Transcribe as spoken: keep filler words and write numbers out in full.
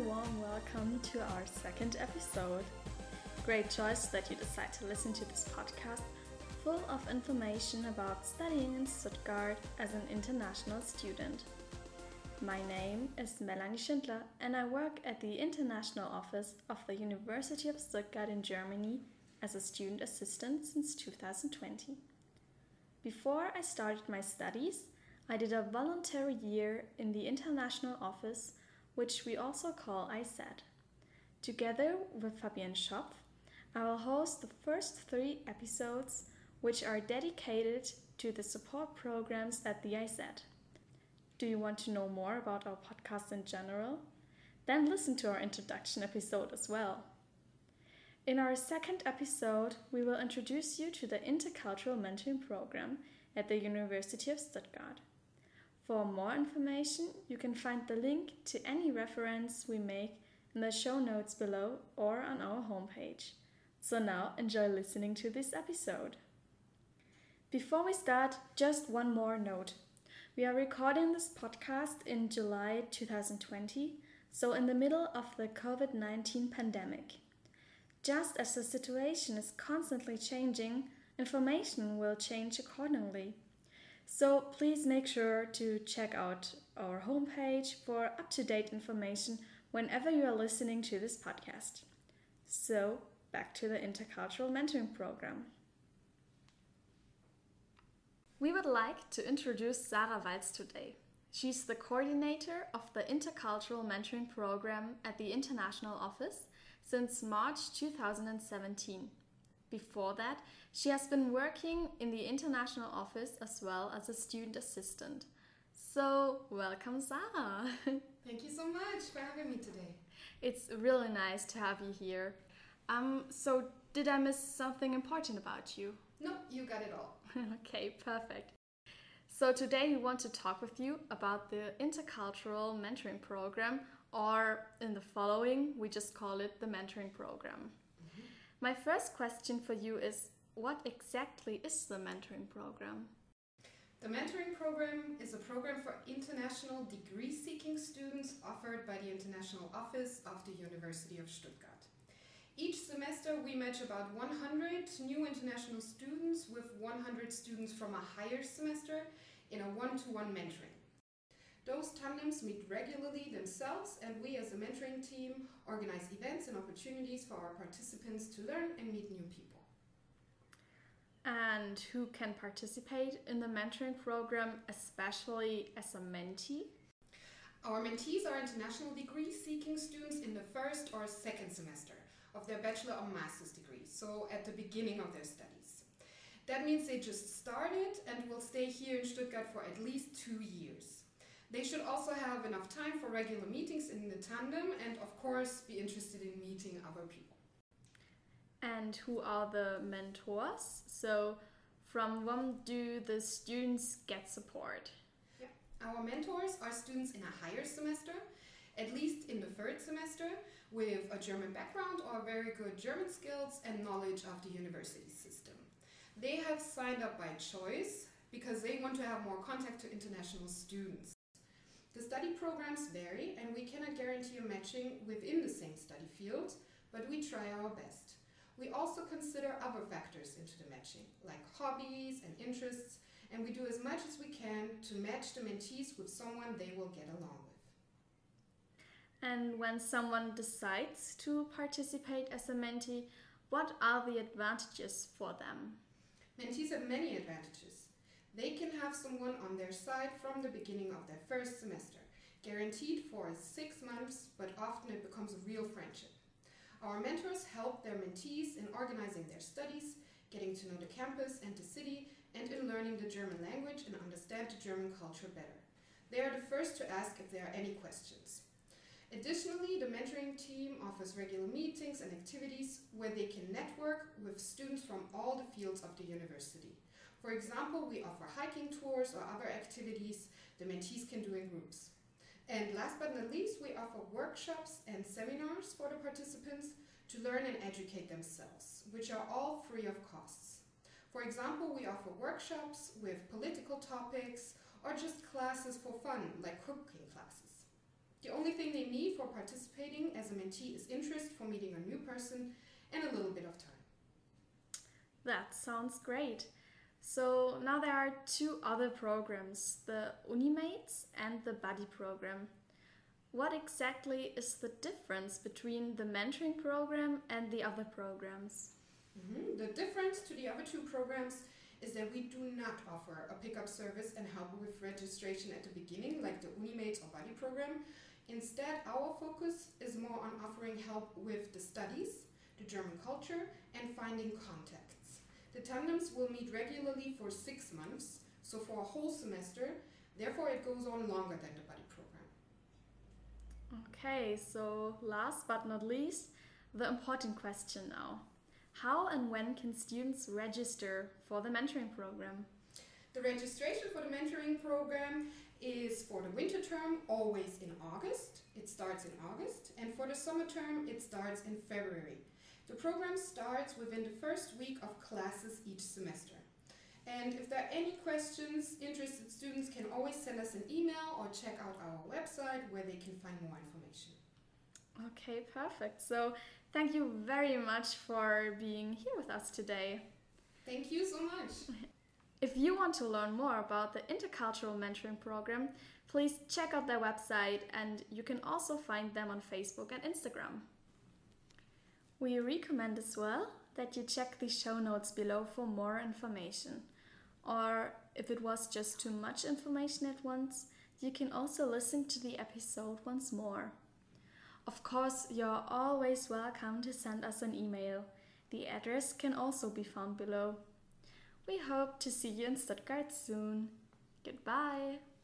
warm welcome to our second episode. Great choice that you decide to listen to this podcast full of information about studying in Stuttgart as an international student. My name is Melanie Schindler and I work at the International Office of the University of Stuttgart in Germany as a student assistant since two thousand twenty. Before I started my studies, I did a voluntary year in the International Office, which we also call I S E T. Together with Fabienne Schopf, I will host the first three episodes, which are dedicated to the support programs at the I S E T. Do you want to know more about our podcast in general? Then listen to our introduction episode as well. In our second episode, we will introduce you to the Intercultural Mentoring Program at the University of Stuttgart. For more information, you can find the link to any reference we make in the show notes below or on our homepage. So now, enjoy listening to this episode. Before we start, just one more note. We are recording this podcast in July two thousand twenty, so in the middle of the covid nineteen pandemic. Just as the situation is constantly changing, information will change accordingly. So please make sure to check out our homepage for up-to-date information whenever you are listening to this podcast. So, back to the Intercultural Mentoring Program. We would like to introduce Sarah Walz today. She's the coordinator of the Intercultural Mentoring Program at the International Office since March two thousand seventeen. Before that, she has been working in the International Office as well as a student assistant. So, welcome, Sarah. Thank you so much for having me today. It's really nice to have you here. Um, so, did I miss something important about you? No, you got it all. Okay, perfect. So today we want to talk with you about the Intercultural Mentoring Program, or in the following, we just call it the Mentoring Program. Mm-hmm. My first question for you is, what exactly is the Mentoring Program? The Mentoring Program is a program for international degree-seeking students offered by the International Office of the University of Stuttgart. Each semester we match about one hundred new international students with one hundred students from a higher semester in a one-to-one mentoring. Those tandems meet regularly themselves, and we as a mentoring team organize events and opportunities for our participants to learn and meet new people. And who can participate in the mentoring program, especially as a mentee? Our mentees are international degree-seeking students in the first or second semester of their bachelor or master's degree, so at the beginning of their studies. That means they just started and will stay here in Stuttgart for at least two years. They should also have enough time for regular meetings in the tandem and of course be interested in meeting other people. And who are the mentors? So from whom do the students get support? Yeah. Our mentors are students in a higher semester, at least in the third semester, with a German background or very good German skills and knowledge of the university system. They have signed up by choice because they want to have more contact to international students. The study programs vary and we cannot guarantee a matching within the same study field, but we try our best. We also consider other factors into the matching, like hobbies and interests, and we do as much as we can to match the mentees with someone they will get along with. And when someone decides to participate as a mentee, what are the advantages for them? Mentees have many advantages. They can have someone on their side from the beginning of their first semester, guaranteed for six months, but often it becomes a real friendship. Our mentors help their mentees in organizing their studies, getting to know the campus and the city, and in learning the German language and understand the German culture better. They are the first to ask if there are any questions. Additionally, the mentoring team offers regular meetings and activities where they can network with students from all the fields of the university. For example, we offer hiking tours or other activities the mentees can do in groups. And last but not least, we offer workshops and seminars for the participants to learn and educate themselves, which are all free of costs. For example, we offer workshops with political topics or just classes for fun, like cooking classes. The only thing they need for participating as a mentee is interest for meeting a new person and a little bit of time. That sounds great. So now there are two other programs, the Unimates and the Buddy program. What exactly is the difference between the mentoring program and the other programs? Mm-hmm. The difference to the other two programs is that we do not offer a pickup service and help with registration at the beginning like the Unimates or Buddy program. Instead, our focus is more on offering help with the studies, the German culture, and finding contacts. The tandems will meet regularly for six months, so for a whole semester. Therefore, it goes on longer than the Buddy program. Okay, so last but not least, the important question now. How and when can students register for the mentoring program? The registration for the mentoring program is for the winter term, always in August. It starts in August. And for the summer term, it starts in February. The program starts within the first week of classes each semester. And if there are any questions, interested students can always send us an email or check out our website where they can find more information. Okay, perfect. So thank you very much for being here with us today. Thank you so much. If you want to learn more about the Intercultural Mentoring Program, please check out their website, and you can also find them on Facebook and Instagram. We recommend as well that you check the show notes below for more information. Or if it was just too much information at once, you can also listen to the episode once more. Of course, you're always welcome to send us an email. The address can also be found below. We hope to see you in Stuttgart soon. Goodbye!